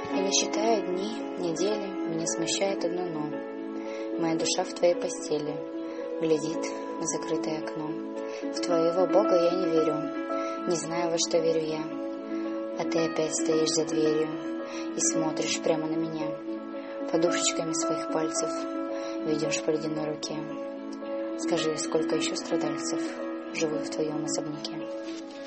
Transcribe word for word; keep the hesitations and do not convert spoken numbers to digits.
И не считая дни, недели, меня смущает одно «но». Моя душа в твоей постели глядит в закрытое окно. В твоего Бога я не верю, не знаю, во что верю я. А ты опять стоишь за дверью и смотришь прямо на меня. Подушечками своих пальцев ведешь по ледяной руке. Скажи, сколько еще страдальцев живут в твоем особняке?